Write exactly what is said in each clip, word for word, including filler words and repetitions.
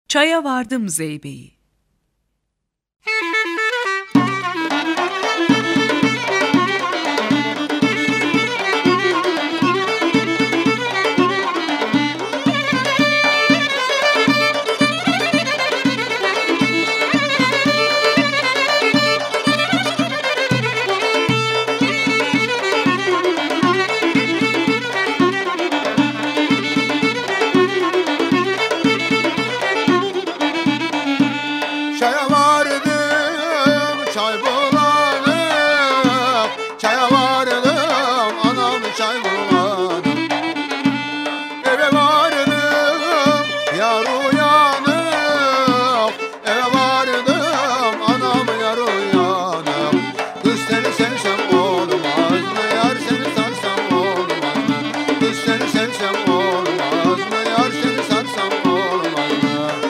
Çaya vardım Zeybe'yi. Çaya vardım, çay bulanık. Çaya vardım, anam çay bulanık. Eve vardım, yar uyanık. Eve vardım, anam yar uyanık. Kız seni sevsem olmaz mı? Yar seni sarsam olmaz mı? Kız seni sevsem olmaz mı? Yar seni sarsam olmaz mı?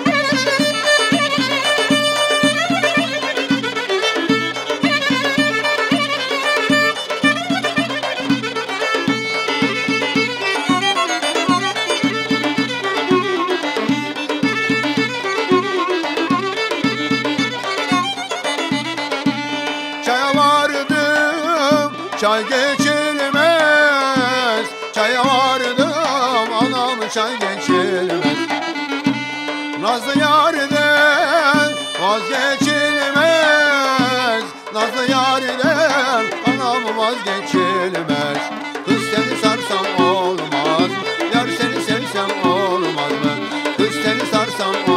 Çaya vardım, çay geçilmez. Çaya vardım, anam çay geçilmez. Nazlı yariden vazgeçilmez. Nazlı yariden anam vazgeçilmez. Kız seni sarsam olmaz mı? Yar seni sevsem olmaz mı? Kız seni sarsam olmaz mı?